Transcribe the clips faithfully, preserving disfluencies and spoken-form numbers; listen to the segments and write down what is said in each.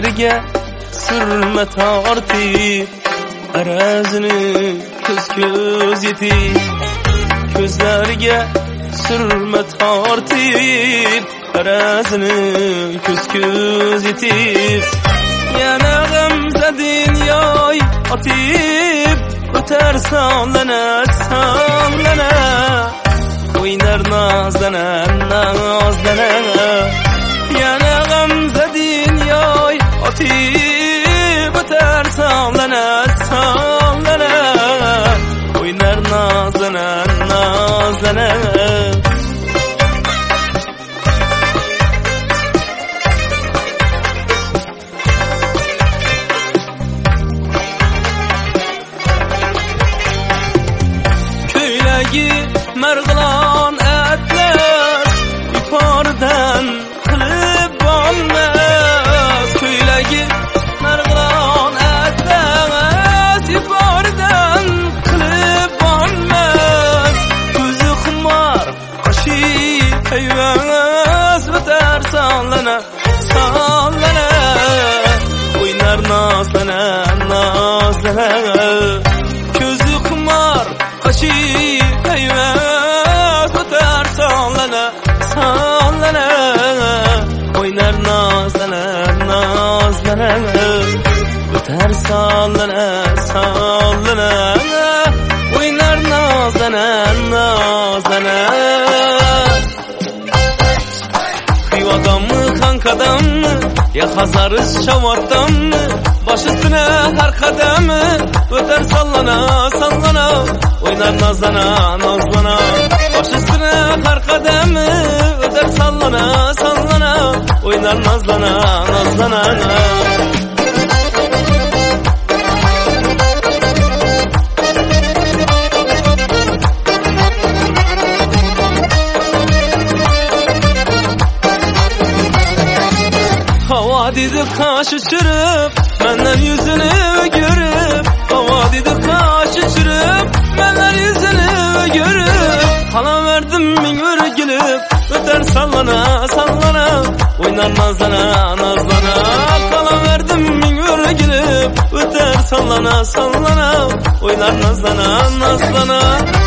Gözlerge sürme tartip arazini köz köz yetip Gözlerge sürme tartip arazini köz köz yetip Yana gamzedin yoy atip öter sallana sallana Oynar nazlana nazlana Yana gamzedin yoy atip öter sallana sallana Oynar nazlana nazlana Merglan etler yukarıdan kılıp olmaz Köylegi merglan etler yukarıdan kılıp olmaz Gözü kumar kaşı peyvaz öter sallana sallana Oynar nazlana nazlana Gözü kumar kaşı peyvaz öter sallana sallana Oynar nazlana nazlana öter sallana sallana Oynar nazlana nazlana Kıyvadan mı kankadan mı ya hazarız şavattan mı Baş üstüne her kademi öter sallana sallana Oynar nazlana nazlana Baş üstüne her kademi öter sallana sallana Oynar nazlana nazlana Hava dedi kaş uçurup benden yüzünü görüp Hava dedi kaş uçurup benden yüzünü görüp Hala verdim min örgülüp öter sallana sallana Oynar nazlana nazlana Hala verdim min örgülüp öter sallana sallana Oynar nazlana nazlana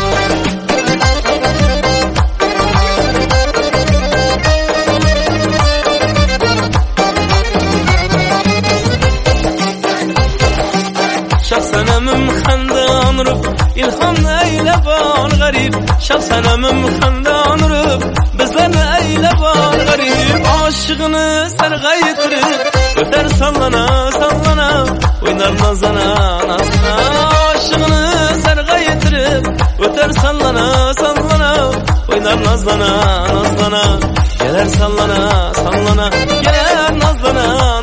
Şahsenemim xandan rup ilham eyle var garip Şahsenemim xandan rup bizlerle eyle var garip Aşığını serga yitirip öter sallana sallana Oynar nazlana nazlana Aşığını serga yitirip öter sallana sallana Oynar nazlana nazlana Geler sallana sallana Geler nazlana